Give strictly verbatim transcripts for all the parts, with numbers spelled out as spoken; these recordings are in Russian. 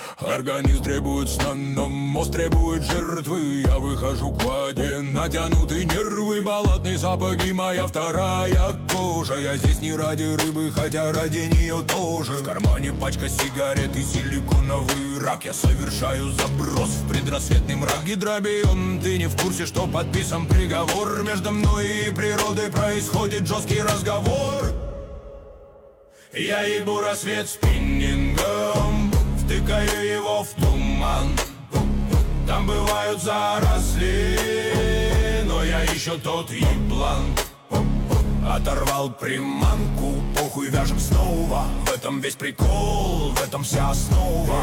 Организм требует сна, но мозг требует жертвы. Я выхожу к воде, натянутые нервы, балладные сапоги, моя вторая кожа. Я здесь не ради рыбы, хотя ради нее тоже. В кармане пачка сигарет и силиконовый рак. Я совершаю заброс в предрассветный мрак. Гидробион, ты не в курсе, что подписан приговор? Между мной и природой происходит жесткий разговор. Я ебу рассвет спиннингом, втыкаю его в туман. Там бывают заросли, но я еще тот еблан. Оторвал приманку, похуй, вяжем снова. В этом весь прикол, в этом вся основа.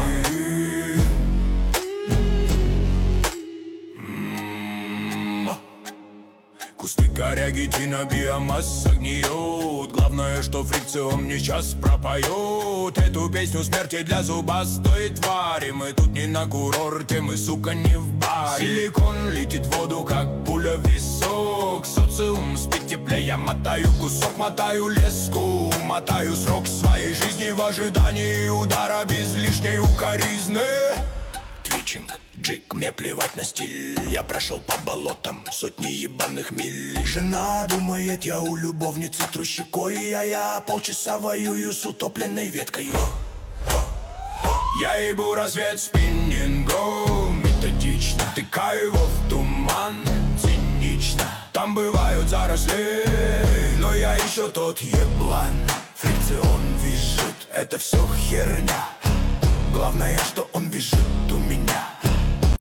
Кусты коряги, тина, биомасса гниет. Главное, что фрикцион мне сейчас пропоет эту песню смерти для зубастой твари. Мы тут не на курорте, мы, сука, не в баре. Силикон летит в воду, как пуля в висок. Социум спит теплее, я мотаю кусок, мотаю леску, мотаю срок своей жизни в ожидании удара без лишней укоризны. Твичинг, джик, мне плевать на стиль. Я прошел по болотам сотни ебаных миль. Жена думает, я у любовницы трущикой, а я полчаса воюю с утопленной веткой. Я ебу рассвет спиннингом, методично тыкаю его в туман, цинично. Там бывают заросли, но я еще тот еблан. Фрикцион визжит, это все херня. Главное, что он визжит у меня.